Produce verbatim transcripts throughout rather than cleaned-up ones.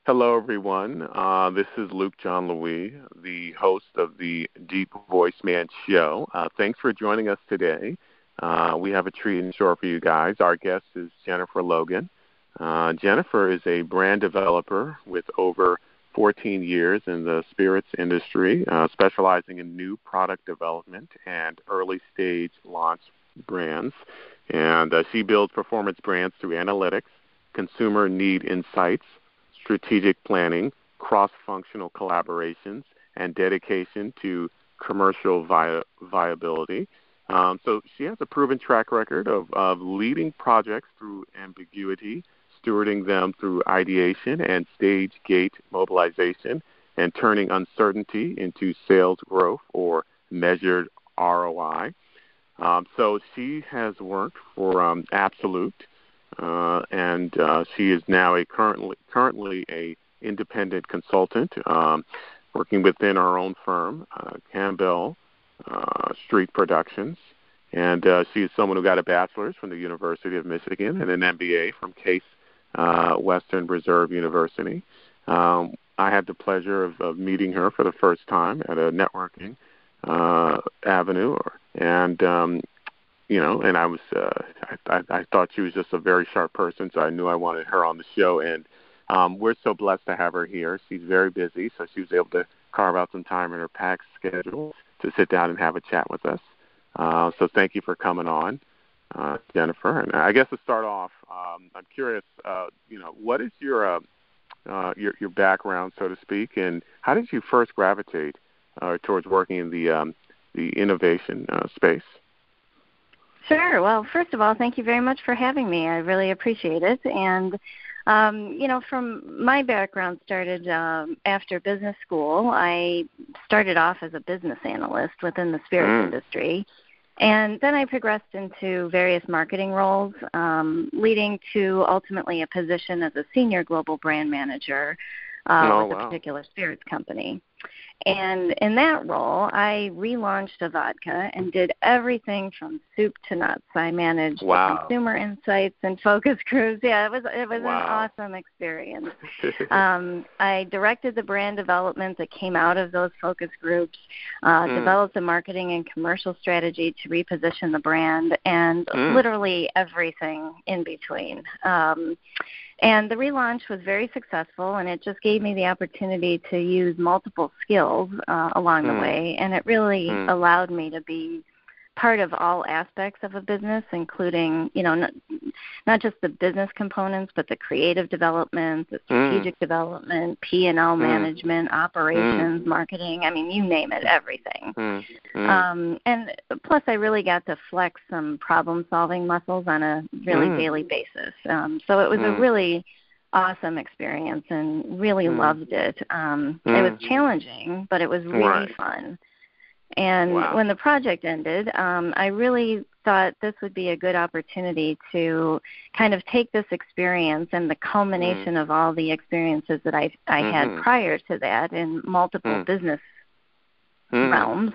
Hello, everyone. Uh, this is Luke John Louis, the host of the Deep Voice Man Show. Uh, thanks for joining us today. Uh, we have a treat in store for you guys. Our guest is Jennifer Logan. Uh, Jennifer is a brand developer with over fourteen years in the spirits industry, uh, specializing in new product development and early-stage launch brands. And uh, she builds performance brands through analytics, consumer need insights, strategic planning, cross-functional collaborations, and dedication to commercial vi- viability. Um, so she has a proven track record of, of leading projects through ambiguity, stewarding them through ideation and stage gate mobilization, and turning uncertainty into sales growth or measured R O I. Um, so she has worked for um, Absolut, Uh, and uh, she is now a currently currently a independent consultant, um, working within our own firm, uh, Campbell uh, Street Productions. And uh, she is someone who got a bachelor's from the University of Michigan and an M B A from Case uh, Western Reserve University. Um, I had the pleasure of, of meeting her for the first time at a networking uh, avenue, and um, You know, and I was, uh, I, I thought she was just a very sharp person, so I knew I wanted her on the show. And um, we're so blessed to have her here. She's very busy, so she was able to carve out some time in her packed schedule to sit down and have a chat with us. Uh, so thank you for coming on, uh, Jennifer. And I guess to start off, um, I'm curious, uh, you know, what is your, uh, uh, your your background, so to speak, and how did you first gravitate uh, towards working in the um, the innovation uh, space? Sure. Well, first of all, thank you very much for having me. I really appreciate it. And, um, you know, from my background started um, after business school. I started off as a business analyst within the spirits mm. industry. And then I progressed into various marketing roles, um, leading to ultimately a position as a senior global brand manager uh, oh, with wow. a particular spirits company. And in that role, I relaunched a vodka and did everything from soup to nuts. I managed wow. the consumer insights and focus groups. Yeah, it was it was wow. an awesome experience. um, I directed the brand development that came out of those focus groups, uh, mm. developed the marketing and commercial strategy to reposition the brand, and mm. literally everything in between. Um, And the relaunch was very successful, and it just gave me the opportunity to use multiple skills uh, along mm. the way, and it really mm. allowed me to be part of all aspects of a business, including, you know, not, not just the business components, but the creative development, the strategic mm. development, P and L mm. management, operations, mm. marketing, I mean, you name it, everything. Mm. Mm. Um, and plus I really got to flex some problem-solving muscles on a really mm. daily basis. Um, so it was mm. a really awesome experience and really mm. loved it. Um, mm. It was challenging, but it was really right. fun. And wow. when the project ended, um, I really thought this would be a good opportunity to kind of take this experience and the culmination mm. of all the experiences that I, I mm-hmm. had prior to that in multiple mm. business mm. realms,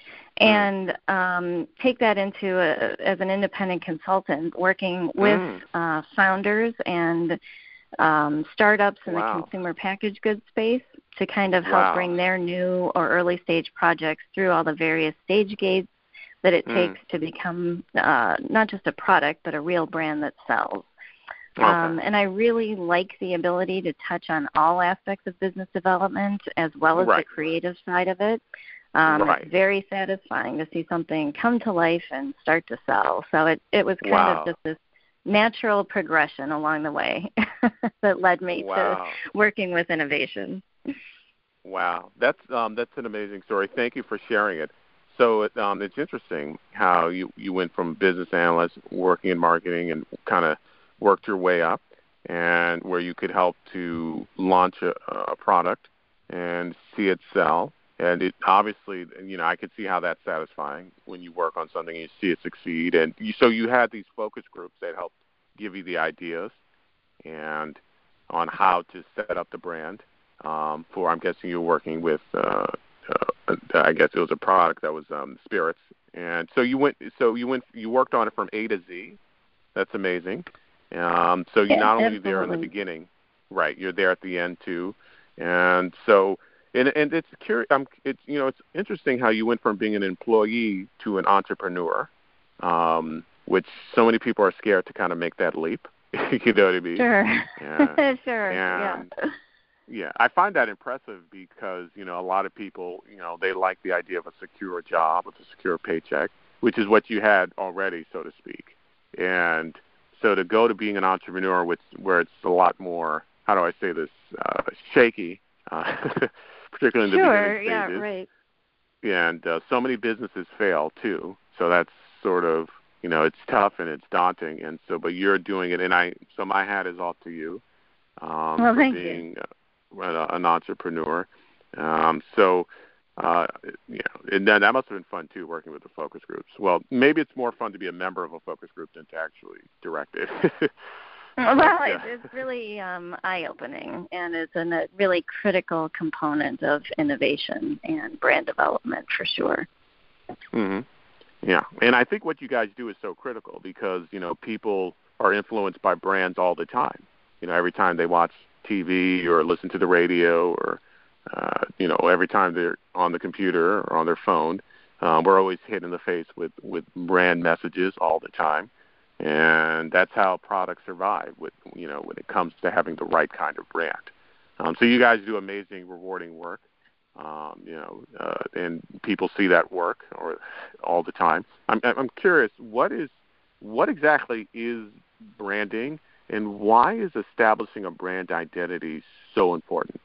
and um, take that into a, as an independent consultant working with mm. uh, founders and um, startups in wow. the consumer packaged goods space to kind of help wow. bring their new or early stage projects through all the various stage gates that it mm. takes to become uh, not just a product, but a real brand that sells. Okay. Um, and I really like the ability to touch on all aspects of business development as well as right. the creative side of it. Um, right. It's very satisfying to see something come to life and start to sell. So it, it was kind wow. of just this natural progression along the way that led me wow. to working with innovation. Wow, that's um, that's an amazing story. Thank you for sharing it. So it, um, it's interesting how you, you went from business analyst working in marketing and kind of worked your way up, and where you could help to launch a, a product and see it sell. And it obviously, you know, I could see how that's satisfying when you work on something and you see it succeed. And you, so you had these focus groups that helped give you the ideas and on how to set up the brand. Um, for I'm guessing you're working with, uh, uh, I guess it was a product that was um, spirits, and so you went, so you went, you worked on it from A to Z. That's amazing. Um, so you yeah, not only absolutely. there in the beginning, right. You're there at the end too, and so and and it's curious. Um, it's you know it's interesting how you went from being an employee to an entrepreneur, um, which so many people are scared to kind of make that leap. You know what I mean? Sure. Yeah. Sure. And, yeah. Yeah, I find that impressive because, you know, a lot of people, you know, they like the idea of a secure job with a secure paycheck, which is what you had already, so to speak. And so to go to being an entrepreneur, which, where it's a lot more, how do I say this, uh, shaky, uh, particularly in the sure, beginning stages. yeah, right. And uh, so many businesses fail, too. So that's sort of, you know, it's tough and it's daunting. And so, but you're doing it, and I, so my hat is off to you um, well, for thank being you. uh, an entrepreneur. Um, so, uh, you know, and then that must have been fun too, working with the focus groups. Well, maybe it's more fun to be a member of a focus group than to actually direct it. Well, yeah. it's, it's really um, eye-opening, and it's a a really critical component of innovation and brand development for sure. Mm-hmm. Yeah, and I think what you guys do is so critical because, you know, people are influenced by brands all the time. You know, every time they watch T V or listen to the radio or, uh, you know, every time they're on the computer or on their phone, um, we're always hit in the face with, with brand messages all the time. And that's how products survive with, you know, when it comes to having the right kind of brand. Um, so you guys do amazing, rewarding work, um, you know, uh, and people see that work or all the time. I'm, I'm curious, what is, what exactly is branding? And why is establishing a brand identity so important?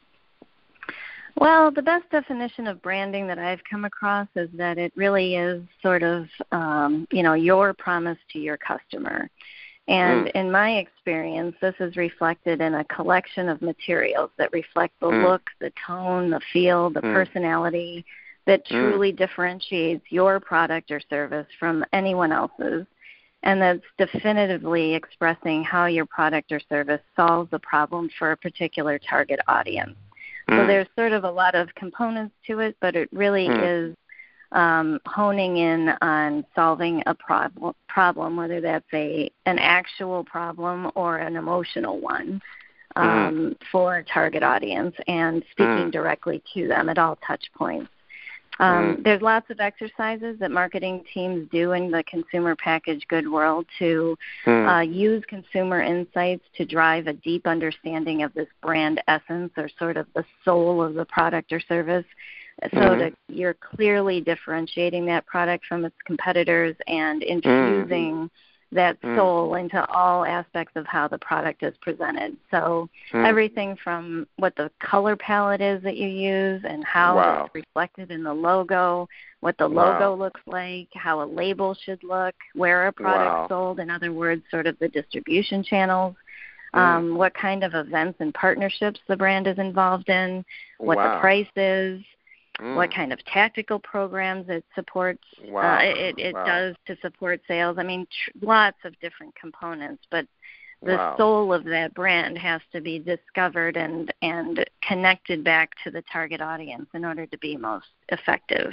Well, the best definition of branding that I've come across is that it really is sort of, um, you know, your promise to your customer. And mm. in my experience, this is reflected in a collection of materials that reflect the mm. look, the tone, the feel, the mm. personality that truly mm. differentiates your product or service from anyone else's. And that's definitively expressing how your product or service solves a problem for a particular target audience. Mm. So there's sort of a lot of components to it, but it really mm. is um, honing in on solving a prob- problem, whether that's a an actual problem or an emotional one um, mm. for a target audience, and speaking mm. directly to them at all touch points. Um, mm. There's lots of exercises that marketing teams do in the consumer packaged good world to mm. uh, use consumer insights to drive a deep understanding of this brand essence or sort of the soul of the product or service, so mm. that you're clearly differentiating that product from its competitors and infusing mm. that soul mm. into all aspects of how the product is presented. So mm. everything from what the color palette is that you use and how wow. it's reflected in the logo, what the logo wow. looks like, how a label should look, where a product's wow. sold, in other words, sort of the distribution channels, mm. um, what kind of events and partnerships the brand is involved in, what wow. the price is, Mm. what kind of tactical programs it supports, wow. uh, it, it wow. does to support sales. I mean, tr- lots of different components, but the wow. soul of that brand has to be discovered and, and connected back to the target audience in order to be most effective.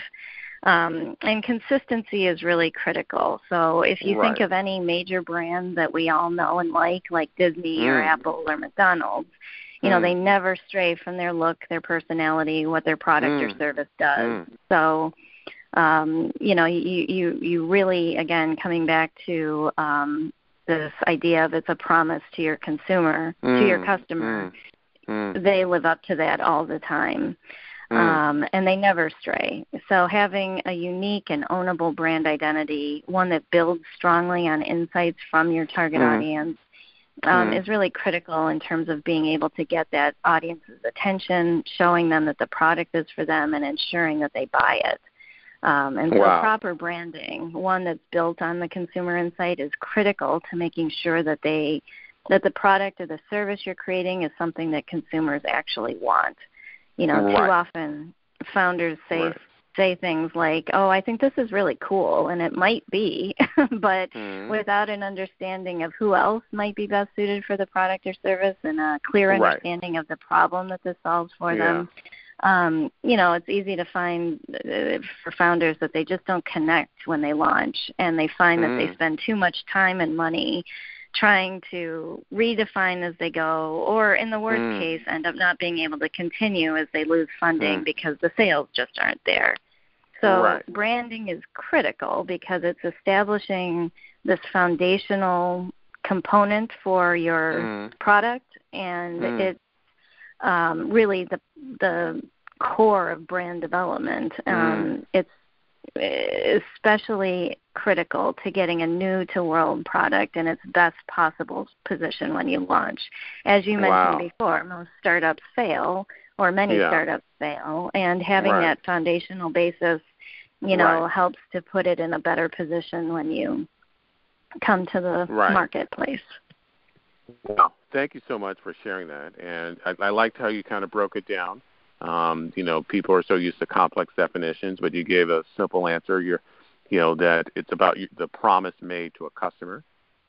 Um, and consistency is really critical. So if you right. think of any major brand that we all know and like, like Disney mm. or Apple or McDonald's, you know, mm. they never stray from their look, their personality, what their product mm. or service does. Mm. So, um, you know, you, you, you really, again, coming back to um, this idea of it's a promise to your consumer, mm. to your customer, mm. Mm. they live up to that all the time. Mm. Um, and they never stray. So having a unique and ownable brand identity, one that builds strongly on insights from your target mm. audience, Um, mm. is really critical in terms of being able to get that audience's attention, showing them that the product is for them, and ensuring that they buy it. Um, and so wow. proper branding, one that's built on the consumer insight, is critical to making sure that they that the product or the service you're creating is something that consumers actually want. You know, right. too often founders say right. say things like, oh, I think this is really cool, and it might be, but mm. without an understanding of who else might be best suited for the product or service and a clear understanding right. of the problem that this solves for yeah. them, um, you know, it's easy to find uh, for founders that they just don't connect when they launch, and they find mm. that they spend too much time and money trying to redefine as they go, or in the worst mm. case, end up not being able to continue as they lose funding mm. because the sales just aren't there. So right. branding is critical because it's establishing this foundational component for your mm. product, and mm. it's um, really the the core of brand development. Um, mm. It's especially critical to getting a new-to-world product in its best possible position when you launch. As you mentioned wow. before, most startups fail, or many yeah. startups fail, and having right. that foundational basis, you know, right. helps to put it in a better position when you come to the right. marketplace. Well, thank you so much for sharing that, and I, I liked how you kind of broke it down. Um, you know, people are so used to complex definitions, but you gave a simple answer. You're, you know, that it's about the promise made to a customer,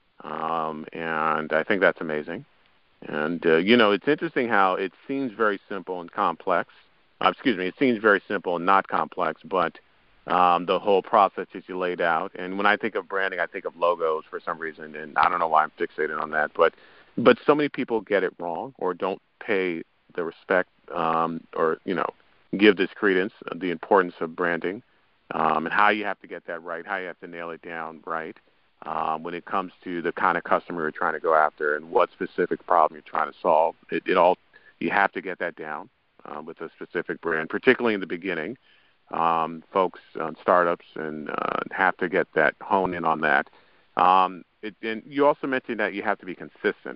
um, and I think that's amazing. And uh, you know, it's interesting how it seems very simple and complex. Uh, excuse me, it seems very simple and not complex, but um, the whole process that you laid out. And when I think of branding, I think of logos for some reason, and I don't know why I'm fixated on that, but but so many people get it wrong or don't pay the respect um, or, you know, give this credence, the importance of branding, um, and how you have to get that right, how you have to nail it down right um, when it comes to the kind of customer you're trying to go after and what specific problem you're trying to solve. It, it all, you have to get that down uh, with a specific brand, particularly in the beginning. Um, folks on startups and uh, have to get that, hone in on that. Um, it, and you also mentioned that you have to be consistent,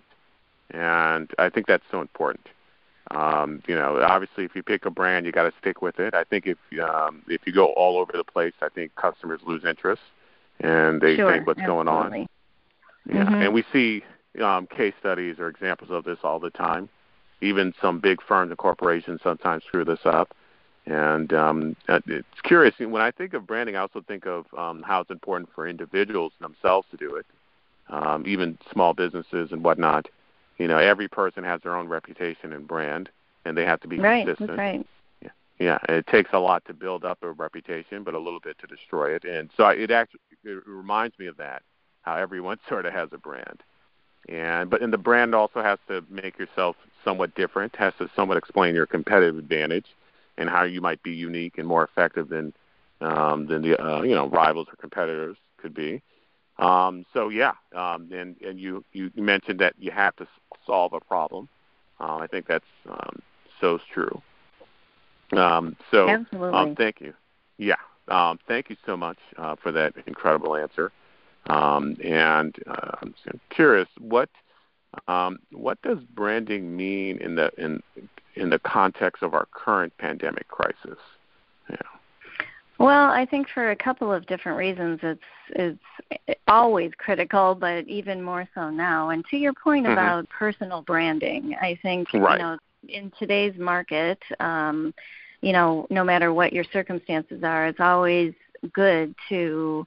and I think that's so important. Um, you know, obviously, if you pick a brand, you got to stick with it. I think if um, if you go all over the place, I think customers lose interest and they sure, think what's absolutely. going on. Yeah, mm-hmm. and we see um, case studies or examples of this all the time. Even some big firms and corporations sometimes screw this up. And um, it's curious. When I think of branding, I also think of um, how it's important for individuals themselves to do it, um, even small businesses and whatnot. You know, every person has their own reputation and brand, and they have to be right, consistent. That's right. Yeah, yeah. And it takes a lot to build up a reputation, but a little bit to destroy it. And so it actually it reminds me of that, how everyone sort of has a brand. And but and the brand also has to make yourself somewhat different, has to somewhat explain your competitive advantage and how you might be unique and more effective than um, than the uh, you know rivals or competitors could be. Um, so yeah, um, and and you, you mentioned that you have to solve a problem. Uh, I think that's um, so true. Um, so Absolutely. um, thank you. Yeah, um, thank you so much uh, for that incredible answer. Um, and uh, I'm curious, what um, what does branding mean in the in in the context of our current pandemic crisis? Yeah. Well, I think for a couple of different reasons, it's it's always critical, but even more so now. And to your point mm-hmm. about personal branding, I think right. you know in today's market, um, you know, no matter what your circumstances are, it's always good to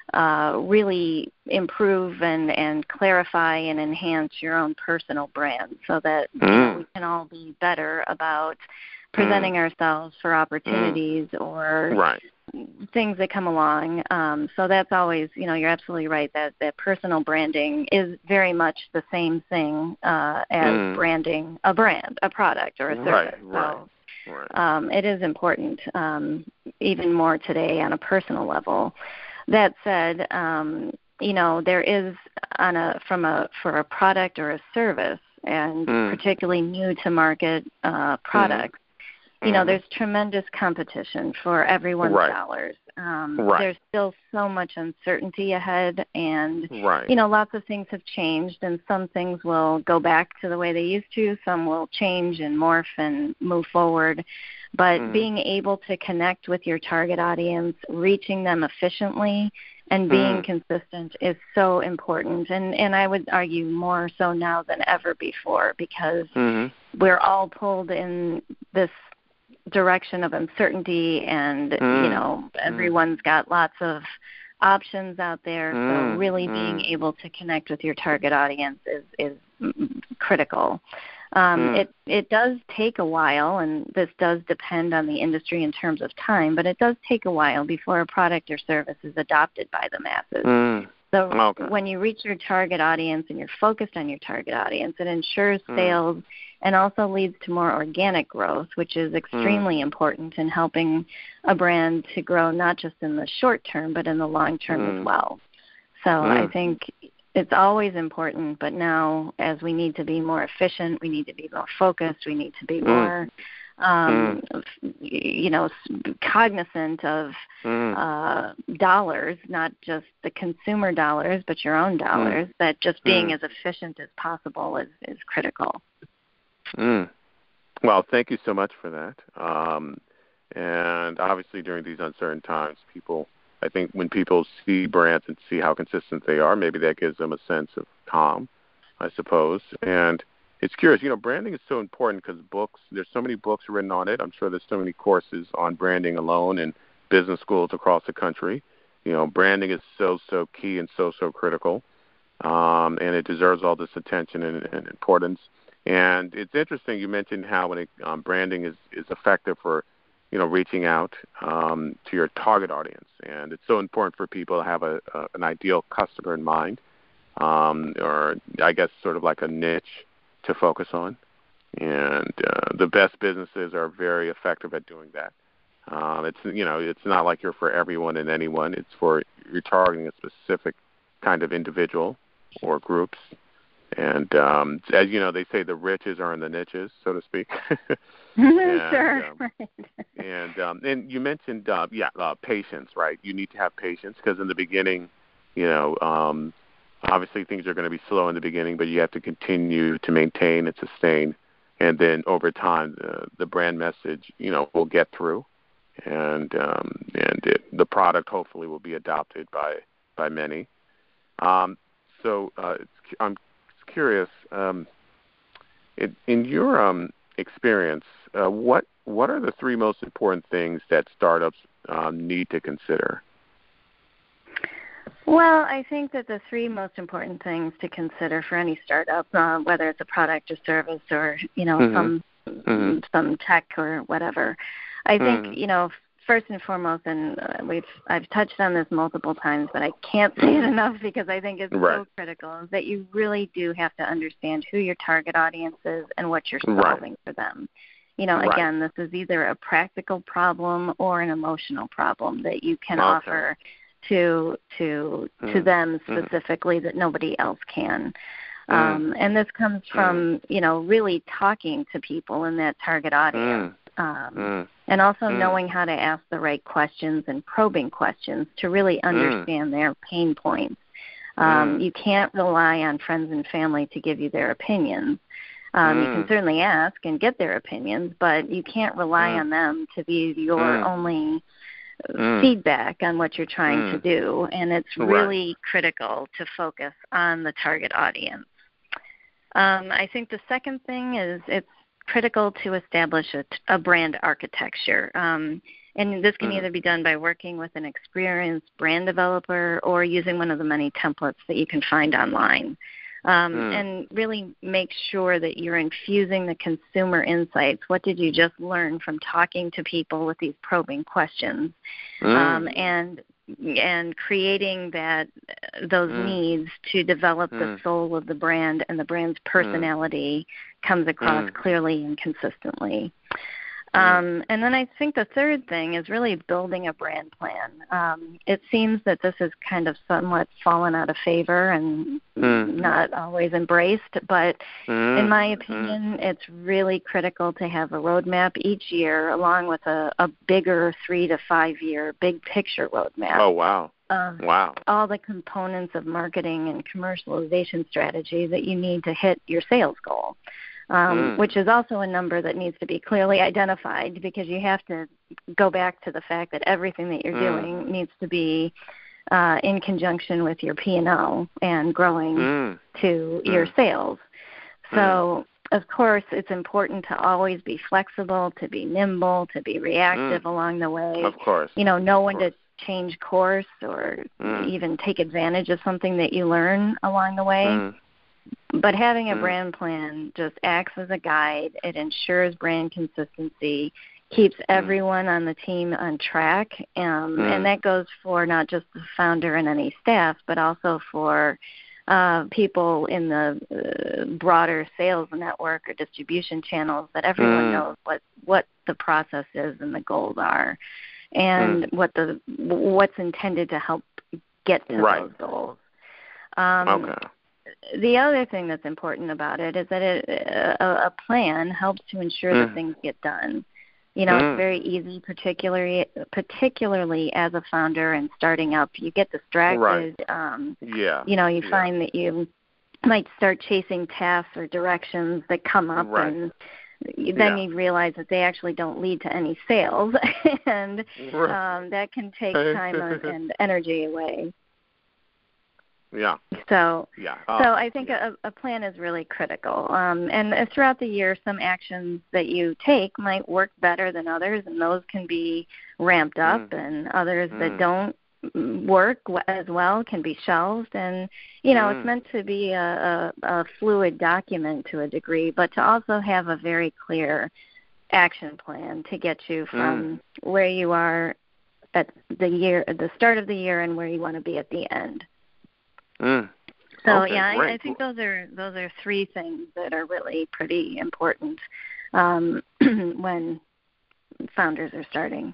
uh, really improve and, and clarify and enhance your own personal brand, so that mm. you know, we can all be better about presenting mm. ourselves for opportunities mm. or right. things that come along. Um, so that's always, you know, you're absolutely right that, that personal branding is very much the same thing uh, as mm. branding a brand, a product, or a service. Right, right, so right. Um, it is important, um, even more today on a personal level. That said, um, you know, there is on a from a for a product or a service, and mm. particularly new to market uh, products. Mm. You know, there's tremendous competition for everyone's right. dollars. Um, right. There's still so much uncertainty ahead, and right. you know, lots of things have changed, and some things will go back to the way they used to. Some will change and morph and move forward. But mm. being able to connect with your target audience, reaching them efficiently, and being mm. consistent is so important. And and I would argue more so now than ever before, because mm-hmm. we're all pulled in this direction of uncertainty, and mm. you know, everyone's got lots of options out there. Mm. So really mm. being able to connect with your target audience is is critical. Um, mm. It it does take a while, and this does depend on the industry in terms of time, but it does take a while before a product or service is adopted by the masses. Mm. So okay. when you reach your target audience and you're focused on your target audience, it ensures Mm. sales and also leads to more organic growth, which is extremely Mm. important in helping a brand to grow not just in the short term, but in the long term Mm. as well. So Mm. I think it's always important, but now as we need to be more efficient, we need to be more focused, we need to be Mm. more, um, Mm. you know, cognizant of Mm. uh, dollars, not just the consumer dollars, but your own dollars, mm. that just being Mm. as efficient as possible is, is critical. Mm. Well, thank you so much for that. Um, and obviously during these uncertain times, people, I think when people see brands and see how consistent they are, maybe that gives them a sense of calm, I suppose. And it's curious, you know, branding is so important because books, there's so many books written on it. I'm sure there's so many courses on branding alone in business schools across the country. You know, branding is so, so key and so, so critical. Um, and it deserves all this attention and, and importance. And it's interesting, you mentioned how when it, um, branding is, is effective for, you know, reaching out um, to your target audience. And it's so important for people to have a, a, an ideal customer in mind, um, or I guess sort of like a niche to focus on. And uh, the best businesses are very effective at doing that. Um, it's, you know, it's not like you're for everyone and anyone. It's for, you're targeting a specific kind of individual or groups. And um, as you know, they say the riches are in the niches, so to speak. and, sure. Um, right. and um, and you mentioned, uh, yeah, uh, patience, right? You need to have patience because in the beginning, you know, um, obviously things are going to be slow in the beginning, but you have to continue to maintain and sustain. And then over time, uh, the brand message, you know, will get through, and um, and it, the product hopefully will be adopted by by many. Um, so uh, it's, I'm curious, um, in, in your um, experience, uh, what what are the three most important things that startups um, need to consider? Well, I think that the three most important things to consider for any startup, uh, whether it's a product or service or, you know, mm-hmm. some mm-hmm. some tech or whatever, I think, mm-hmm. you know, first and foremost, and uh, we've I've touched on this multiple times, but I can't say it enough because I think it's right. so critical, is that you really do have to understand who your target audience is and what you're solving right. for them. You know, right. again, this is either a practical problem or an emotional problem that you can okay. offer to to mm. to them specifically mm. that nobody else can. Mm. Um, and this comes from, mm. you know, really talking to people in that target audience. Mm. Um, mm. And also mm. knowing how to ask the right questions and probing questions to really understand mm. their pain points. Um, mm. You can't rely on friends and family to give you their opinions. Um, mm. You can certainly ask and get their opinions, but you can't rely mm. on them to be your mm. only mm. feedback on what you're trying mm. to do. And it's really right. critical to focus on the target audience. Um, I think the second thing is it's critical to establish a, a brand architecture. Um, and this can mm. either be done by working with an experienced brand developer or using one of the many templates that you can find online. Um, mm. And really make sure that you're infusing the consumer insights. What did you just learn from talking to people with these probing questions? Mm. Um, and and creating that those mm. needs to develop mm. the soul of the brand and the brand's personality mm. comes across mm. clearly and consistently. Um, and then I think the third thing is really building a brand plan. Um, it seems that this has kind of somewhat fallen out of favor and mm. not always embraced, but mm. in my opinion, mm. it's really critical to have a roadmap each year along with a, a bigger three to five year big picture roadmap. Oh, wow. Um, wow. All the components of marketing and commercialization strategy that you need to hit your sales goal. Um, mm. which is also a number that needs to be clearly identified because you have to go back to the fact that everything that you're mm. doing needs to be uh, in conjunction with your P and L and growing mm. to mm. your sales. So, mm. of course, it's important to always be flexible, to be nimble, to be reactive mm. along the way. Of course. You know, know when to change course or mm. even take advantage of something that you learn along the way. Mm. But having a mm. brand plan just acts as a guide. It ensures brand consistency, keeps everyone on the team on track. Um, mm. And that goes for not just the founder and any staff, but also for uh, people in the uh, broader sales network or distribution channels, that everyone mm. knows what, what the process is and the goals are, and mm. what the what's intended to help get to right. those goals. Um, okay. The other thing that's important about it is that it, a, a plan helps to ensure mm. that things get done. You know, mm. it's very easy, particularly particularly as a founder and starting up. You get distracted. Right. Um, yeah. You know, you yeah. find that you might start chasing tasks or directions that come up, right. and then yeah. you realize that they actually don't lead to any sales, and right. um, that can take time and, and energy away. Yeah. So, yeah. so Oh, I think yeah. a, a plan is really critical. Um, and uh, throughout the year, some actions that you take might work better than others, and those can be ramped up, Mm. and others Mm. that don't work as well can be shelved. And, you know, Mm. it's meant to be a, a, a fluid document to a degree, but to also have a very clear action plan to get you from Mm. where you are at the year, at the start of the year, and where you want to be at the end. Mm. So okay, yeah, I, I think those are those are three things that are really pretty important um, when founders are starting.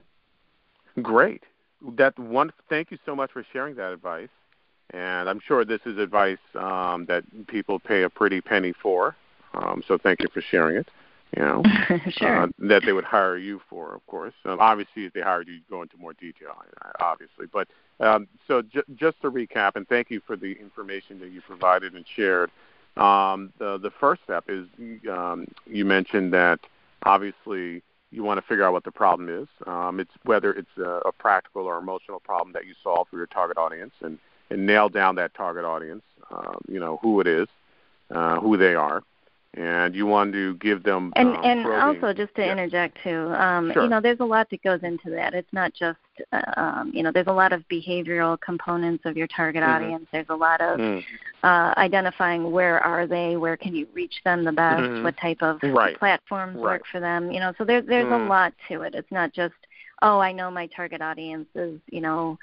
Great. That one. Thank you so much for sharing that advice. And I'm sure this is advice um, that people pay a pretty penny for. Um, so thank you for sharing it. You know, sure. uh, that they would hire you for, of course. Um, obviously, if they hired you, you'd go into more detail, obviously. But um, so j- just to recap, and thank you for the information that you provided and shared. Um, the the first step is um, you mentioned that obviously you want to figure out what the problem is. Um, it's whether it's a, a practical or emotional problem that you solve for your target audience, and, and nail down that target audience. Um, you know who it is, uh, who they are. And you want to give them and um, and probing. also just to yeah. interject too, um, sure. you know, there's a lot that goes into that. It's not just uh, um, you know, there's a lot of behavioral components of your target mm-hmm. audience. There's a lot of mm. uh, identifying where are they, where can you reach them the best, mm-hmm. what type of right. platforms right. work for them. You know, so there, there's mm. a lot to it. It's not just, oh, I know my target audience is, you know,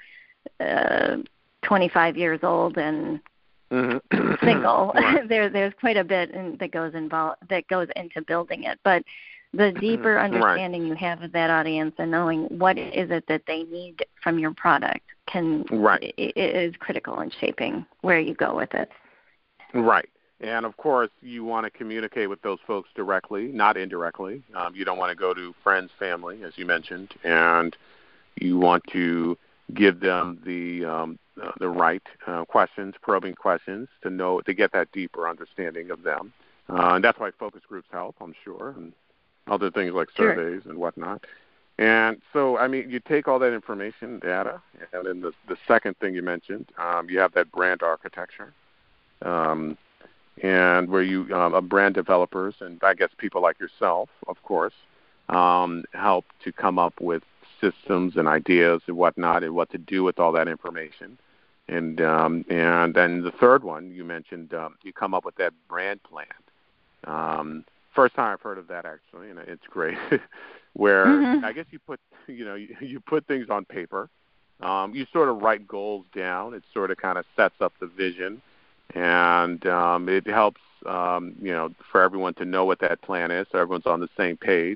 uh, twenty-five years old and mm-hmm. single. right. there, there's quite a bit in, that goes involved that goes into building it. But the deeper understanding right. you have of that audience and knowing what is it that they need from your product can right. is critical in shaping where you go with it. Right. And, of course, you want to communicate with those folks directly, not indirectly. Um, you don't want to go to friends, family, as you mentioned, and you want to give them the um, uh, the right uh, questions, probing questions, to know to get that deeper understanding of them. Uh, and that's why focus groups help, I'm sure, and other things like sure. surveys and whatnot. And so, I mean, you take all that information, data, and then the, the second thing you mentioned, um, you have that brand architecture, um, and where you, um, uh, brand developers, and I guess people like yourself, of course, um, help to come up with systems and ideas and whatnot and what to do with all that information. And um, and then the third one you mentioned, um, you come up with that brand plan. Um, first time I've heard of that, actually, and it's great. Where mm-hmm. I guess you put you know you, you put things on paper. Um, you sort of write goals down. It sort of kind of sets up the vision, and um, it helps um, you know for everyone to know what that plan is, so everyone's on the same page,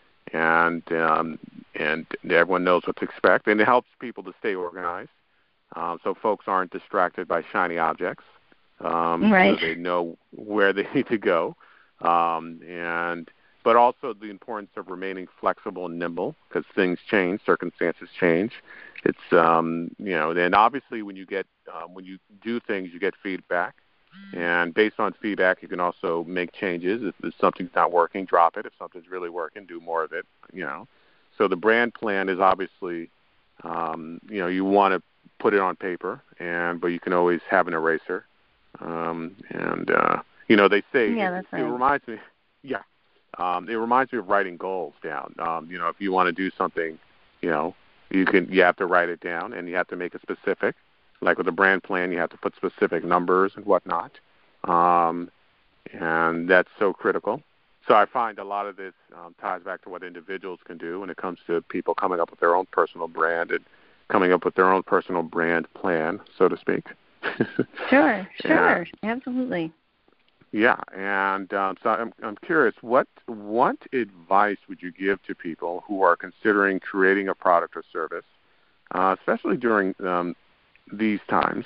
and um, and everyone knows what to expect, and it helps people to stay organized. Um, so folks aren't distracted by shiny objects. Um, right. So they know where they need to go. Um, and but also the importance of remaining flexible and nimble, because things change, circumstances change. It's um, you know, and obviously when you get um, when you do things, you get feedback, and based on feedback, you can also make changes. If, if something's not working, drop it. If something's really working, do more of it. You know, so the brand plan is obviously um, you know you want to put it on paper, and but you can always have an eraser. Um, and uh, you know, they say yeah, it, that's right. it reminds me, yeah, um, it reminds me of writing goals down. Um, you know, if you want to do something, you know, you can you have to write it down, and you have to make it specific. Like with a brand plan, you have to put specific numbers and whatnot, um, and that's so critical. So I find a lot of this um, ties back to what individuals can do when it comes to people coming up with their own personal brand and coming up with their own personal brand plan, so to speak. Sure, sure, and, absolutely. Yeah, and um, so I'm, I'm curious, what what advice would you give to people who are considering creating a product or service, uh, especially during um, these times?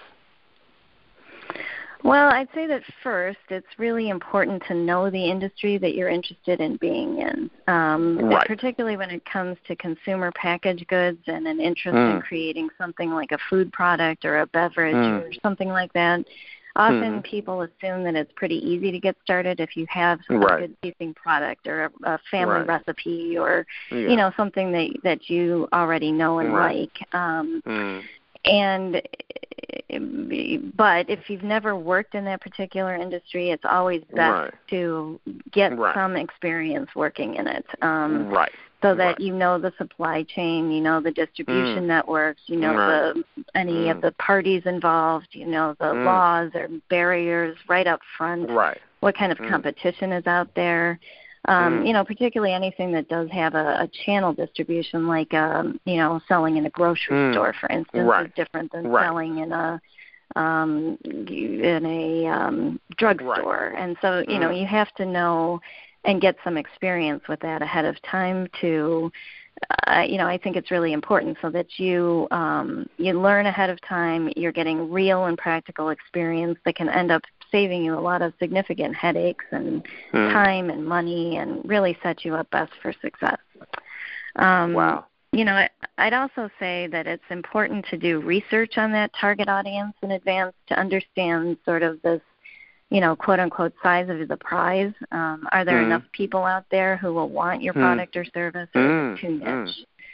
Well, I'd say that first, it's really important to know the industry that you're interested in being in, um, right. particularly when it comes to consumer packaged goods and an interest mm. in creating something like a food product or a beverage mm. or something like that. Often mm. people assume that it's pretty easy to get started if you have some right. good tasting product or a, a family right. recipe or, yeah. you know, something that that you already know and right. like. Um, mm. And but if you've never worked in that particular industry, it's always best right. to get right. some experience working in it, um, right. so that right. you know the supply chain, you know the distribution mm. networks, you know right. the any mm. of the parties involved, you know the mm. laws or barriers right up front. Right. What kind of mm. competition is out there? Um, mm. You know, particularly anything that does have a, a channel distribution, like um, you know, selling in a grocery mm. store, for instance, right. is different than right. selling in a um, in a um, drugstore. Right. And so, you mm. know, you have to know and get some experience with that ahead of time. To, uh, you know, I think it's really important so that you um, you learn ahead of time. You're getting real and practical experience that can end up saving you a lot of significant headaches and mm. time and money, and really set you up best for success. Um, wow. You know, I'd also say that it's important to do research on that target audience in advance to understand sort of this, you know, quote-unquote size of the prize. Um, are there mm. enough people out there who will want your mm. product or service, or mm. is it too niche? Mm.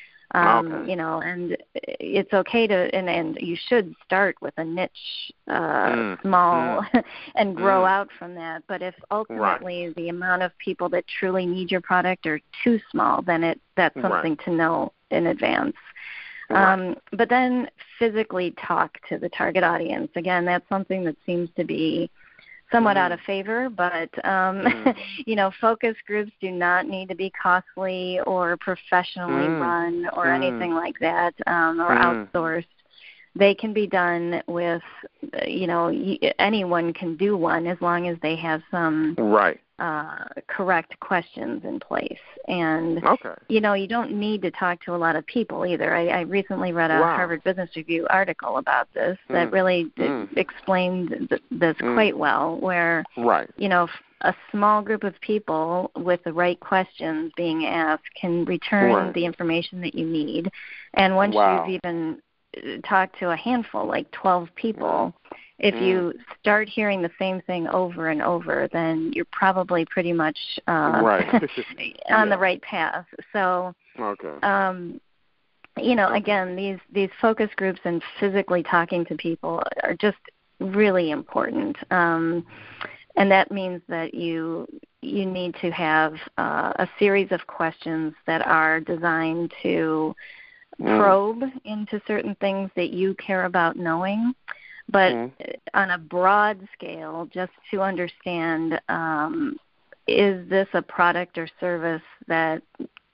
Um, okay. You know, and it's okay to, and, and you should start with a niche, uh, mm. small, mm. and grow mm. out from that. But if ultimately right. the amount of people that truly need your product are too small, then it that's something right. to know in advance. Right. Um, but then physically talk to the target audience. Again, that's something that seems to be somewhat mm. out of favor, but, um, mm. you know, focus groups do not need to be costly or professionally mm. run or mm. anything like that, um, or mm. outsourced. They can be done with, you know, anyone can do one as long as they have some right. uh, correct questions in place. And, okay. you know, you don't need to talk to a lot of people either. I, I recently read a wow. Harvard Business Review article about this mm. that really mm. explained th- this mm. quite well, where, right. you know, a small group of people with the right questions being asked can return right. the information that you need. And once wow. you've even talked to a handful, like twelve people, mm. if mm. you start hearing the same thing over and over, then you're probably pretty much uh, right. on yeah. the right path. So, okay. um, you know, okay. again, these, these focus groups and physically talking to people are just really important. Um, and that means that you you need to have uh, a series of questions that are designed to probe mm. into certain things that you care about knowing, but mm. on a broad scale, just to understand, um, is this a product or service that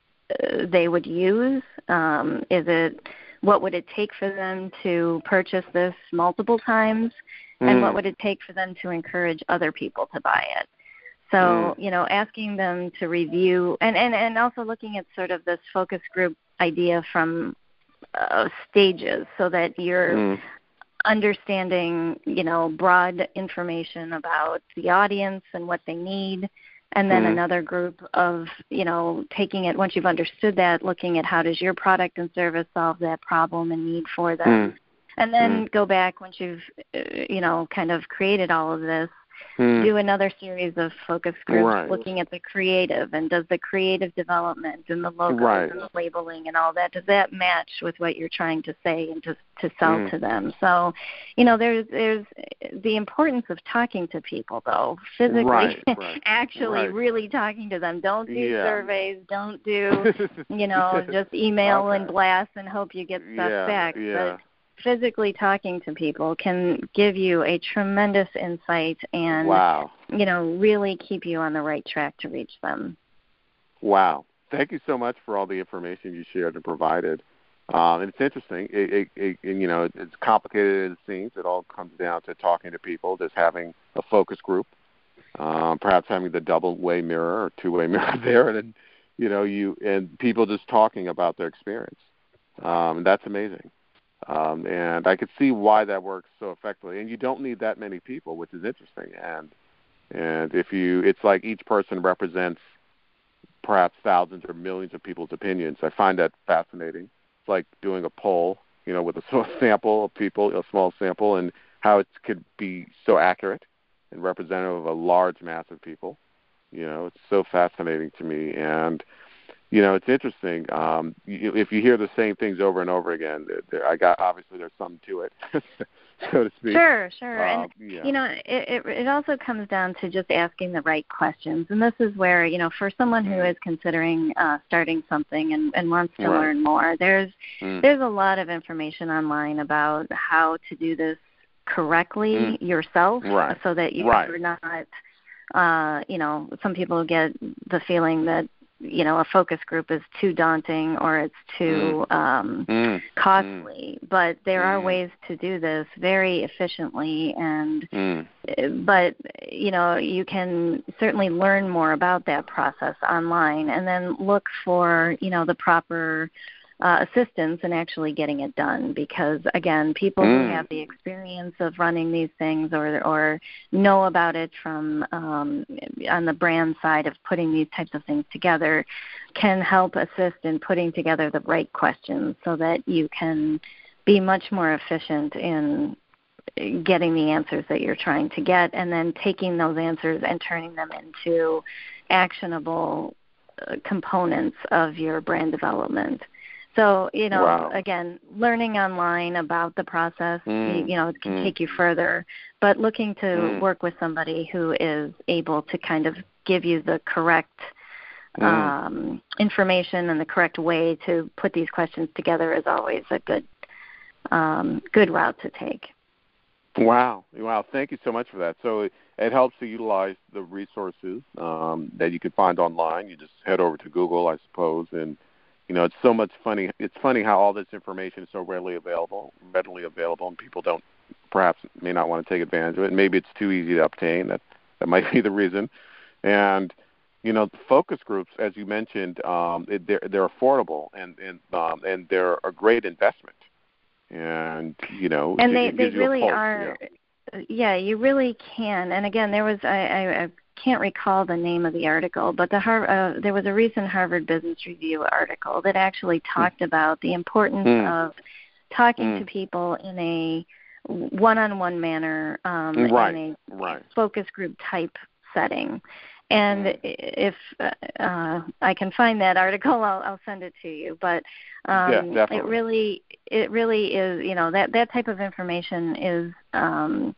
uh, they would use? Um, is it, what would it take for them to purchase this multiple times? Mm. And what would it take for them to encourage other people to buy it? So, mm. you know, asking them to review, and, and, and also looking at sort of this focus group idea from uh, stages, so that you're mm. understanding, you know, broad information about the audience and what they need, and then mm. another group of, you know, taking it, once you've understood that, looking at how does your product and service solve that problem and need for them, mm. and then mm. go back once you've, uh, you know, kind of created all of this, mm. do another series of focus groups right. looking at the creative, and does the creative development and the logos right. and the labeling and all that, does that match with what you're trying to say and to to sell mm. to them? So, you know, there's there's the importance of talking to people, though, physically, right. Right. actually right. really talking to them. Don't do yeah. surveys. Don't do, you know, just email okay. and blast and hope you get stuff yeah. back. Yeah. physically talking to people can give you a tremendous insight and, wow. you know, really keep you on the right track to reach them. Wow. Thank you so much for all the information you shared and provided. Um, and it's interesting. It, it, it, and, you know, it's complicated as it seems. It all comes down to talking to people, just having a focus group, um, perhaps having the double-way mirror or two-way mirror there, and then, you know, you and people just talking about their experience. Um, that's amazing. Um, and I could see why that works so effectively. And you don't need that many people, which is interesting. And and if you, it's like each person represents perhaps thousands or millions of people's opinions. I find that fascinating. It's like doing a poll, you know, with a small sample of people, a small sample, and how it could be so accurate and representative of a large mass of people. You know, it's so fascinating to me. And, you know, it's interesting. Um, you, if you hear the same things over and over again, there, there, I got obviously there's something to it, so to speak. Sure, sure. Uh, and, yeah. you know, it, it, it also comes down to just asking the right questions. And this is where, you know, for someone who is considering uh, starting something and, and wants to right. learn more, there's mm. there's a lot of information online about how to do this correctly mm. yourself right. so that you're right. not, uh, you know, some people get the feeling that, you know, a focus group is too daunting or it's too mm. um, Mm. costly. Mm. But there mm. are ways to do this very efficiently. And mm. but, you know, you can certainly learn more about that process online and then look for, you know, the proper uh, assistance in actually getting it done. Because, again, people mm. who have the experience of running these things or or know about it from um, on the brand side of putting these types of things together can help assist in putting together the right questions so that you can be much more efficient in getting the answers that you're trying to get and then taking those answers and turning them into actionable uh, components of your brand development. So, you know, wow. again, learning online about the process, mm. you know, it can mm. take you further, but looking to mm. work with somebody who is able to kind of give you the correct mm. um, information and the correct way to put these questions together is always a good, um, good route to take. Wow. Wow. Thank you so much for that. So it, it helps to utilize the resources um, that you can find online. You just head over to Google, I suppose, and you know, it's so much funny. It's funny how all this information is so readily available, readily available, and people don't, perhaps, may not want to take advantage of it. Maybe it's too easy to obtain. That that might be the reason. And you know, focus groups, as you mentioned, um, it, they're they're affordable and and um, and they're a great investment. And you know, and it, they it they gives you a really pulse, are. Yeah. yeah, you really can. And again, there was I. I, I can't recall the name of the article, but the Har- uh, there was a recent Harvard Business Review article that actually talked mm. about the importance mm. of talking mm. to people in a one-on-one manner, um, right. in a right. focus group type setting. And mm. if uh, I can find that article, I'll, I'll send it to you. But um, yeah, it really, it really is, you know, that, that type of information is, um,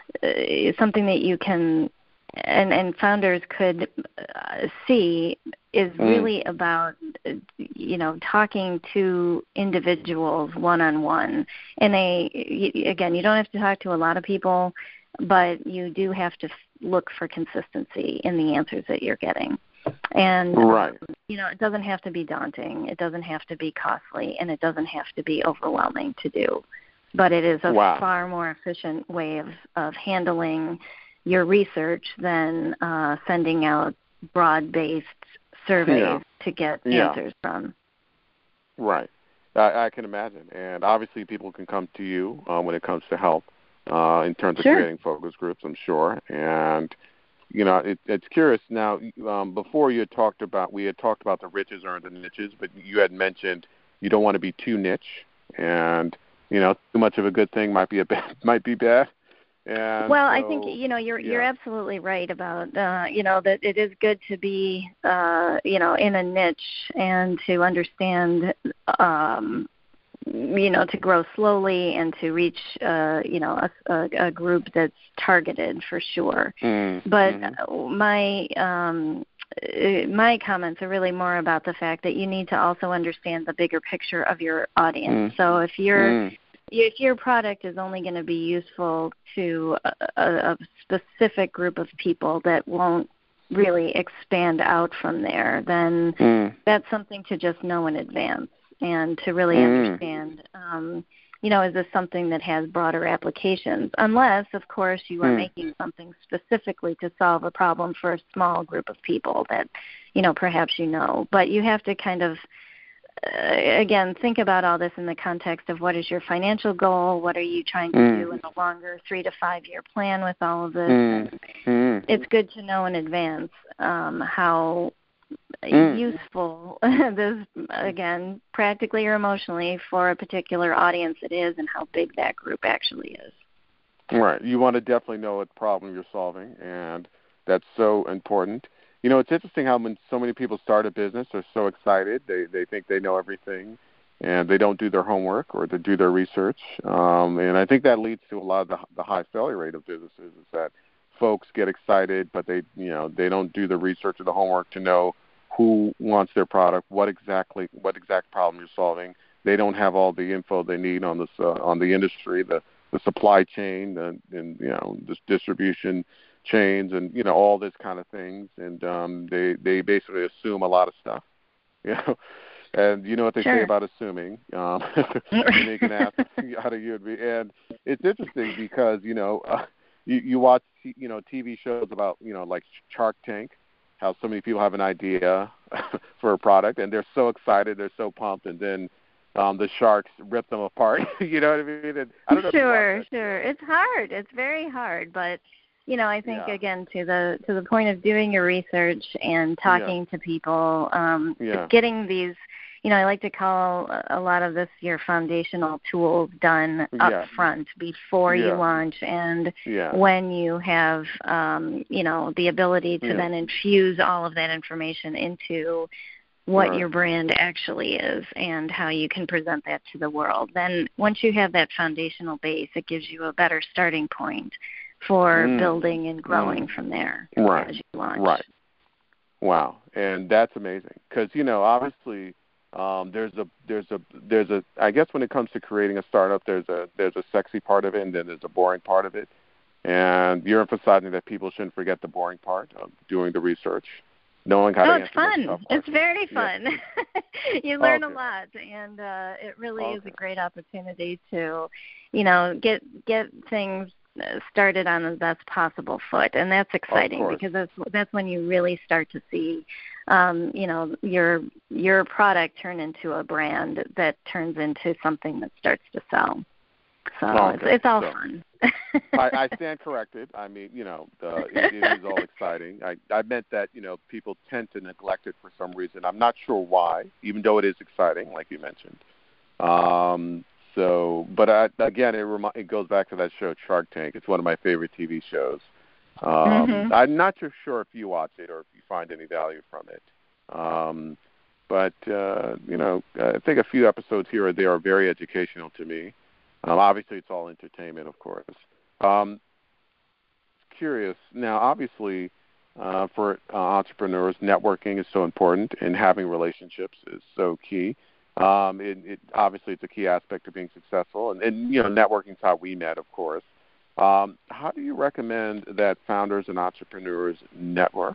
is something that you can And, and founders could uh, see is mm. really about, you know, talking to individuals one-on-one. And a, again, you don't have to talk to a lot of people, but you do have to look for consistency in the answers that you're getting. And, right. um, you know, it doesn't have to be daunting. It doesn't have to be costly, and it doesn't have to be overwhelming to do. But it is a wow. far more efficient way of, of handling your research than uh, sending out broad-based surveys yeah. to get yeah. answers from. Right. I, I can imagine. And obviously people can come to you uh, when it comes to help uh, in terms of sure. creating focus groups, I'm sure. And, you know, it, it's curious. Now, um, before you had talked about, we had talked about the riches earned in niches, but you had mentioned you don't want to be too niche. And, you know, too much of a good thing might be a bad, might be bad. And well, so, I think you know you're yeah. you're absolutely right about uh, you know that it is good to be uh, you know in a niche and to understand um, you know to grow slowly and to reach uh, you know a, a, a group that's targeted for sure. Mm, but mm-hmm. my um, my comments are really more about the fact that you need to also understand the bigger picture of your audience. Mm, so if you're mm. if your product is only going to be useful to a, a specific group of people that won't really expand out from there, then mm. that's something to just know in advance and to really mm. understand, um, you know, is this something that has broader applications? Unless, of course, you are mm. making something specifically to solve a problem for a small group of people that, you know, perhaps you know. But you have to kind of, uh, again, think about all this in the context of what is your financial goal, what are you trying to mm. do in the longer three to five year plan with all of this. Mm. And it's good to know in advance um, how mm. useful this, again, practically or emotionally for a particular audience it is and how big that group actually is. Right. You want to definitely know what problem you're solving, and that's so important. You know, it's interesting how when so many people start a business, they're so excited. They they think they know everything, and they don't do their homework or they do their research. Um, and I think that leads to a lot of the, the high failure rate of businesses is that folks get excited, but they you know they don't do the research or the homework to know who wants their product, what exactly what exact problem you're solving. They don't have all the info they need on this uh, on the industry, the the supply chain, and, and you know this distribution chains, and you know all this kind of things, and um, they they basically assume a lot of stuff, you know. And you know what they sure. say about assuming. Um, and they can ask how do you be. And it's interesting because you know uh, you you watch t- you know T V shows about you know like Shark Tank, how so many people have an idea for a product and they're so excited, they're so pumped, and then um, the sharks rip them apart. You know what I mean? And I don't know sure, sure. It's hard. It's very hard, but. You know, I think, yeah. again, to the to the point of doing your research and talking yeah. to people, um, yeah. getting these, you know, I like to call a lot of this your foundational tools done up yeah. front before yeah. you launch and yeah. when you have, um, you know, the ability to yeah. then infuse all of that information into what right. your brand actually is and how you can present that to the world. Then once you have that foundational base, it gives you a better starting point for mm. building and growing mm. from there right. as you launch. Right. Wow, and that's amazing because you know obviously um, there's a there's a there's a I guess when it comes to creating a startup there's a there's a sexy part of it and then there's a boring part of it, and you're emphasizing that people shouldn't forget the boring part of doing the research, knowing how no, to it's fun. It's it's very fun. Yeah. You learn okay. a lot, and uh, it really okay. is a great opportunity to, you know, get get things started on the best possible foot, and that's exciting because that's that's when you really start to see, um, you know, your your product turn into a brand that turns into something that starts to sell. So okay. it's, it's all so, fun. I, I stand corrected. I mean, you know, the, it, it is all exciting. I, I meant that you know people tend to neglect it for some reason. I'm not sure why, even though it is exciting, like you mentioned. Um, So, but I, again, it, remi- it goes back to that show, Shark Tank. It's one of my favorite T V shows. Um, mm-hmm. I'm not too sure if you watch it or if you find any value from it. Um, but, uh, you know, I think a few episodes here or there are very educational to me. Um, obviously, it's all entertainment, of course. Um, curious. Now, obviously, uh, for uh, entrepreneurs, networking is so important, and having relationships is so key. Um, it, it, obviously, it's a key aspect of being successful, and, and you know, networking is how we met, of course. Um, how do you recommend that founders and entrepreneurs network?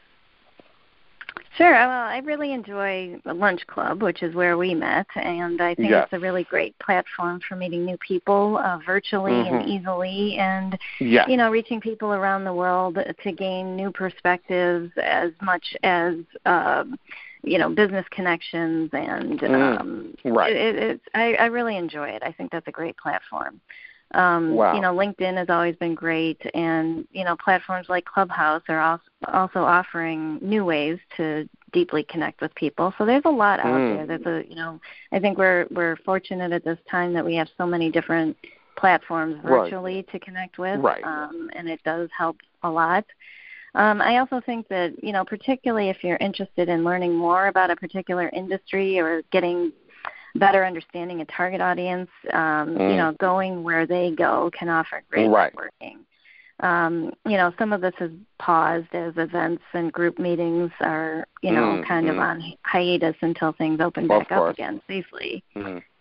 Sure. Well, I really enjoy Lunch Club, which is where we met, and I think yes. it's a really great platform for meeting new people uh, virtually mm-hmm. and easily, and yes. you know, reaching people around the world to gain new perspectives as much as. Um, you know, business connections, and um, mm, right. it, it, it's, I, I really enjoy it. I think that's a great platform. Um, wow. You know, LinkedIn has always been great, and, you know, platforms like Clubhouse are also, also offering new ways to deeply connect with people. So there's a lot out mm. there. There's a, you know, I think we're we're fortunate at this time that we have so many different platforms virtually right. to connect with, right. um, and it does help a lot. Um, I also think that, you know, particularly if you're interested in learning more about a particular industry or getting better understanding a target audience, um, mm. you know, going where they go can offer great right. networking. Um, you know, some of this is paused as events and group meetings are, you know, mm, kind mm. of on hiatus until things open back up again safely. Mm.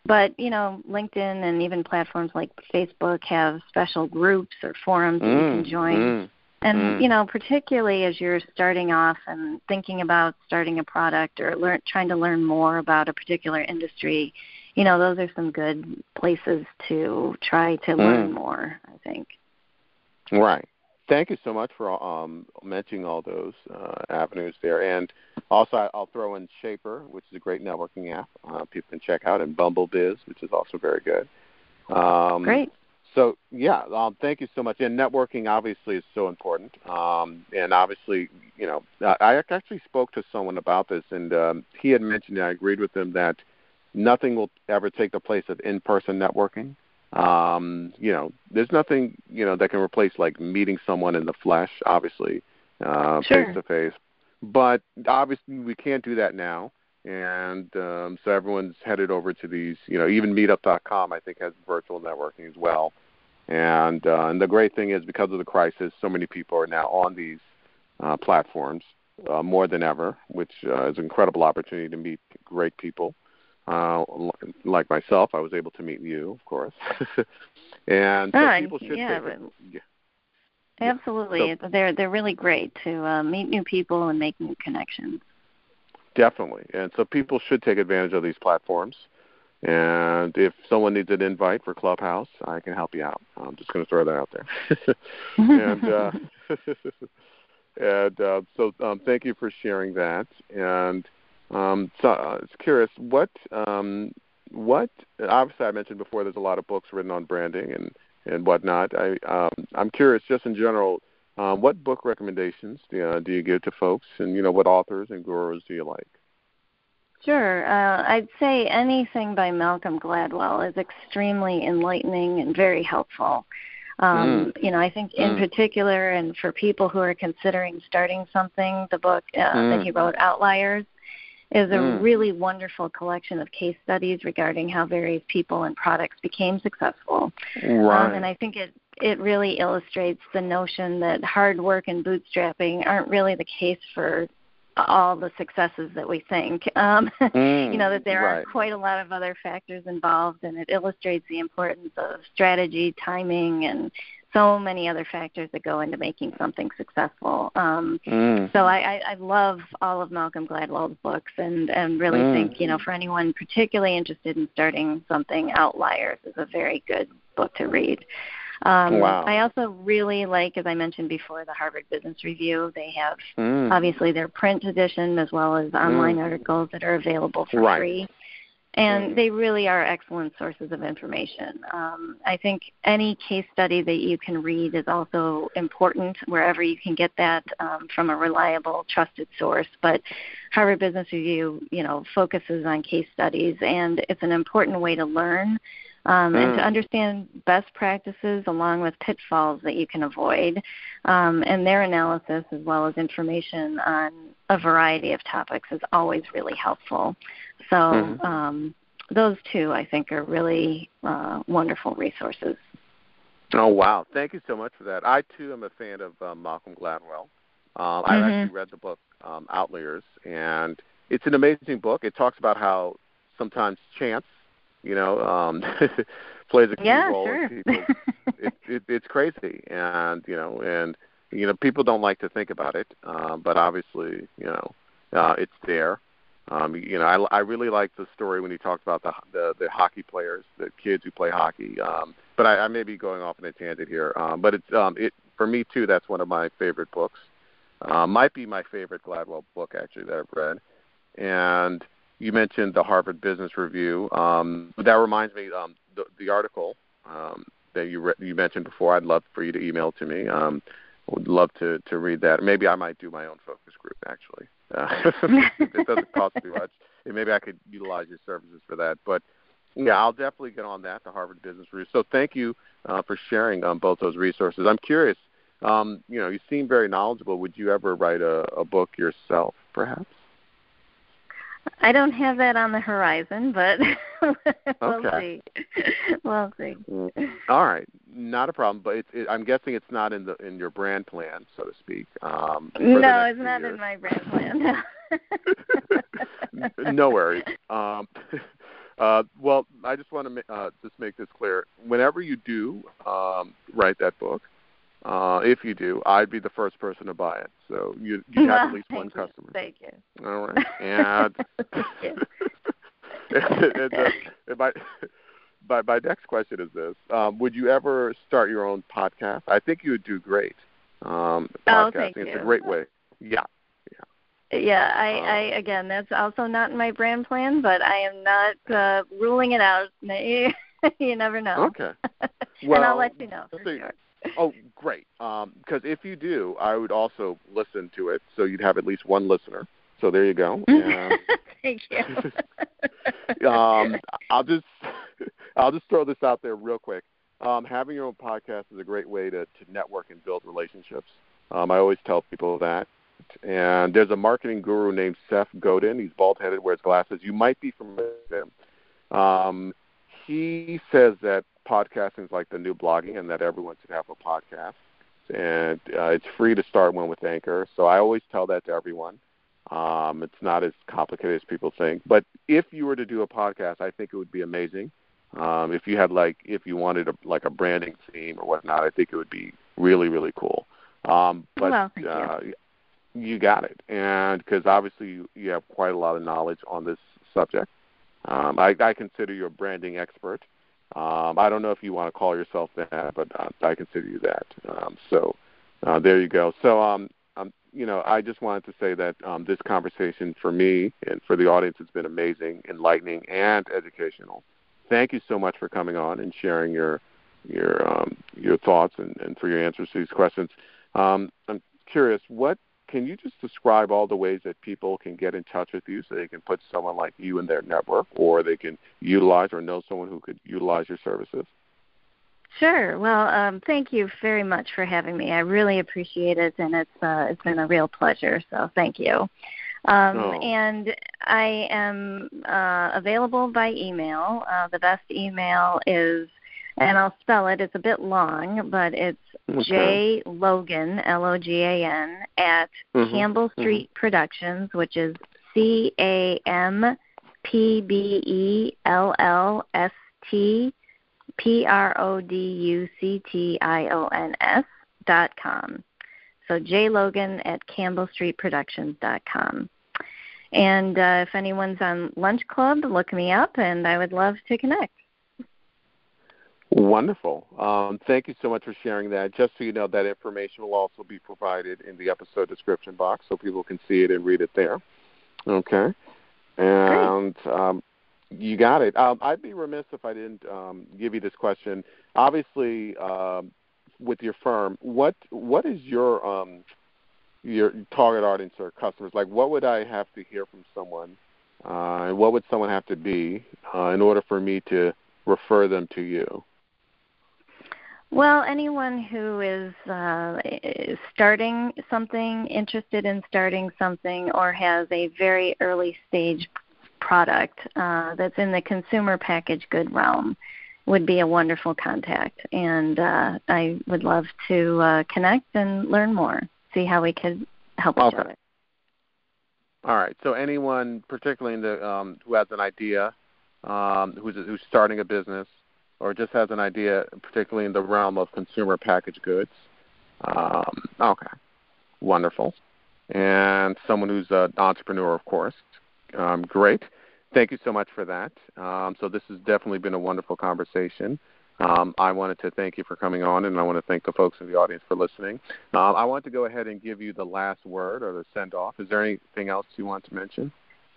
but, you know, LinkedIn and even platforms like Facebook have special groups or forums that Mm, you can join. mm, And, mm. you know, particularly as you're starting off and thinking about starting a product or learn, trying to learn more about a particular industry, you know, those are some good places to try to learn Mm. more, I think. Right. Thank you so much for um, mentioning all those uh, avenues there. And also, I- I'll throw in Shaper, which is a great networking app uh, people can check out, and BumbleBiz, which is also very good. Um, Great. So, yeah, um, thank you so much. And networking, obviously, is so important. Um, and obviously, you know, I I actually spoke to someone about this, and um, he had mentioned, and I agreed with him, that nothing will ever take the place of in-person networking. Um, you know, there's nothing, you know, that can replace, like, meeting someone in the flesh, obviously, uh, Sure. face-to-face. But obviously, we can't do that now. And um, so everyone's headed over to these, you know, even meetup dot com, I think, has virtual networking as well. And, uh, and the great thing is, because of the crisis, so many people are now on these uh, platforms uh, more than ever, which uh, is an incredible opportunity to meet great people. Uh, like myself, I was able to meet you, of course. and so Oh, people should yeah, take it. Yeah. absolutely. So, they're they're really great to uh, meet new people and make new connections. definitely. And so people should take advantage of these platforms. And if someone needs an invite for Clubhouse, I can help you out. I'm just going to throw that out there. and uh, and uh, so um, thank you for sharing that. And um, so I was curious, what um, what obviously I mentioned before, there's a lot of books written on branding and and whatnot. I um, I'm curious, just in general, uh, what book recommendations do you, uh, do you give to folks, and you know, what authors and gurus do you like? Sure. Uh, I'd say anything by Malcolm Gladwell is extremely enlightening and very helpful. Um, Mm. You know, I think in Mm. particular, and for people who are considering starting something, the book uh, Mm. that he wrote, Outliers, is a Mm. really wonderful collection of case studies regarding how various people and products became successful. Right. Um, and I think it, it really illustrates the notion that hard work and bootstrapping aren't really the case for all the successes that we think. Um, Mm, you know, that there right. are quite a lot of other factors involved, and it illustrates the importance of strategy, timing, and so many other factors that go into making something successful. Um, Mm. so I, I, I love all of Malcolm Gladwell's books, and, and really Mm. think, you know, for anyone particularly interested in starting something, Outliers is a very good book to read. Um, Wow. I also really like, as I mentioned before, the Harvard Business Review. They have Mm. obviously their print edition as well as online Mm. articles that are available for Right. free. And Mm. they really are excellent sources of information. Um, I think any case study that you can read is also important wherever you can get that um, from a reliable, trusted source. But Harvard Business Review, you know, focuses on case studies, and it's an important way to learn um, Mm. and to understand best practices along with pitfalls that you can avoid. Um, and their analysis, as well as information on a variety of topics, is always really helpful. So Mhm. um, those two, I think, are really uh, wonderful resources. Oh, wow. Thank you so much for that. I, too, am a fan of um, Malcolm Gladwell. Um, I've Mhm. actually read the book um, Outliers, and it's an amazing book. It talks about how sometimes chance, you know, um, plays a key Yeah, role sure. in people. it, it, it's crazy, and, you know, and, you know, people don't like to think about it, um, but obviously, you know, uh, it's there. Um, you know, I, I really like the story when he talked about the, the the hockey players, the kids who play hockey. Um, but I, I may be going off in a tangent here. Um, but it's um, it for me too. That's one of my favorite books. Uh, might be my favorite Gladwell book actually that I've read. And you mentioned the Harvard Business Review. Um, that reminds me, um, the, the article um, that you re- you mentioned before. I'd love for you to email to me. Um, would love to, to read that. Maybe I might do my own focus group, actually. Uh, it doesn't cost too much. And maybe I could utilize your services for that. But, yeah, I'll definitely get on that, the Harvard Business Review. So thank you uh, for sharing um, both those resources. I'm curious, um, you know, you seem very knowledgeable. Would you ever write a, a book yourself, perhaps? I don't have that on the horizon, but we'll Okay. see. We'll see. All right, not a problem. But it, it, I'm guessing it's not in the in your brand plan, so to speak. Um, for No, the next it's few not years. in my brand plan. No worries. Um, uh, well, I just want to ma- uh, just make this clear. Whenever you do um, write that book, uh, if you do, I'd be the first person to buy it. So you you have at least one you. customer. Thank you. All right. And, and, uh, and my, my my next question is this: um, would you ever start your own podcast? I think you would do great. Um, podcasting. Oh, thank It's you. a great way. Yeah. Yeah, I, Um, I again, that's also not in my brand plan, but I am not uh, ruling it out. You never know. Okay. Well, and I'll let you know for so, sure. Oh, great. Because um, if you do, I would also listen to it, so you'd have at least one listener. So there you go. And, Thank you. um, I'll just I'll just throw this out there real quick. Um, having your own podcast is a great way to, to network and build relationships. Um, I always tell people that. And there's a marketing guru named Seth Godin. He's bald-headed, wears glasses. You might be familiar with him. Um, he says that podcasting is like the new blogging and that everyone should have a podcast. And uh, it's free to start one with Anchor. So I always tell that to everyone. Um, it's not as complicated as people think. But if you were to do a podcast, I think it would be amazing. Um, if you had like, if you wanted a, like a branding theme or whatnot, I think it would be really, really cool. Um, but well, thank uh, you. You got it, and because obviously you, you have quite a lot of knowledge on this subject. Um, I, I consider you a branding expert. Um, I don't know if you want to call yourself that, but uh, I consider you that. Um, so uh, there you go. So, um, um, you know, I just wanted to say that um, this conversation for me and for the audience has been amazing, enlightening, and educational. Thank you so much for coming on and sharing your your um, your thoughts and, and for your answers to these questions. Um, I'm curious, what can you just describe all the ways that people can get in touch with you so they can put someone like you in their network, or they can utilize or know someone who could utilize your services? Sure. Well, um, thank you very much for having me. I really appreciate it, and it's uh, it's been a real pleasure. So thank you. Um, oh. And I am uh, available by email. Uh, the best email is, and I'll spell it. It's a bit long, but it's okay. J Logan, L O G A N, at mm-hmm. Campbell Street mm-hmm. Productions, which is C A M P B E L L S T P R O D U C T I O N S dot com. So J Logan at Campbell Street Productions dot com. And uh, if anyone's on Lunch Club, look me up, and I would love to connect. Wonderful. Um, thank you so much for sharing that. Just so you know, that information will also be provided in the episode description box so people can see it and read it there. Okay. And um, you got it. Um, I'd be remiss if I didn't um, give you this question. Obviously, um, with your firm, what what is your um, your target audience or customers? Like, what would I have to hear from someone, uh, and what would someone have to be uh, in order for me to refer them to you? Well, anyone who is uh, starting something, interested in starting something, or has a very early stage product uh, that's in the consumer packaged good realm would be a wonderful contact. And uh, I would love to uh, connect and learn more, see how we could help okay. each other. All right. So anyone, particularly in the um, who has an idea, um, who's who's starting a business, or just has an idea, particularly in the realm of consumer packaged goods. Um, okay, wonderful. And someone who's an entrepreneur, of course. Um, great. Thank you so much for that. Um, so this has definitely been a wonderful conversation. Um, I wanted to thank you for coming on, and I want to thank the folks in the audience for listening. Um, I want to go ahead and give you the last word or the send-off. Is there anything else you want to mention?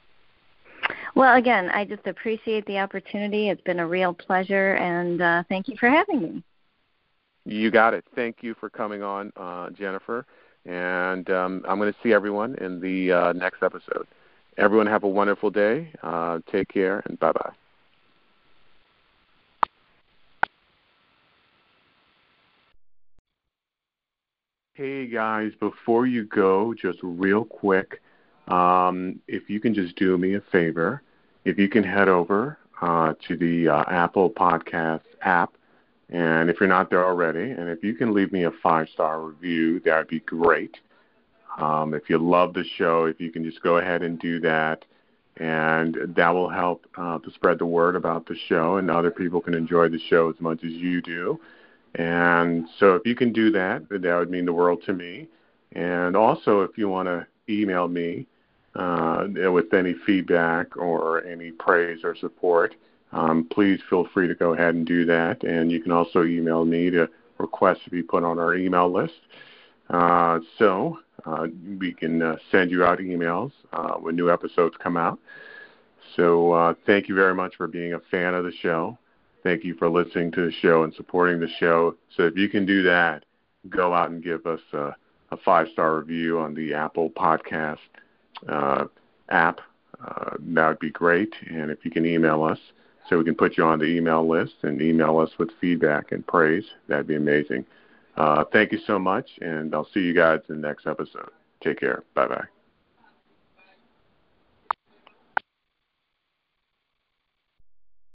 Well, again, I just appreciate the opportunity. It's been a real pleasure, and uh, thank you for having me. You got it. Thank you for coming on, uh, Jennifer. And um, I'm going to see everyone in the uh, next episode. Everyone have a wonderful day. Uh, take care, and bye-bye. Hey, guys, before you go, just real quick, Um, if you can just do me a favor, if you can head over uh, to the uh, Apple Podcast app, and if you're not there already, and if you can leave me a five-star review, that would be great. Um, if you love the show, if you can just go ahead and do that, and that will help uh, to spread the word about the show, and other people can enjoy the show as much as you do. And so if you can do that, that would mean the world to me. And also, if you want to email me uh, with any feedback or any praise or support, um, please feel free to go ahead and do that. And you can also email me to request to be put on our email list. Uh, so uh, we can uh, send you out emails uh, when new episodes come out. So uh, thank you very much for being a fan of the show. Thank you for listening to the show and supporting the show. So if you can do that, go out and give us a, a five-star review on the Apple Podcast uh, app. Uh, that would be great. And if you can email us so we can put you on the email list and email us with feedback and praise, that'd be amazing. Uh, thank you so much, and I'll see you guys in the next episode. Take care. Bye-bye.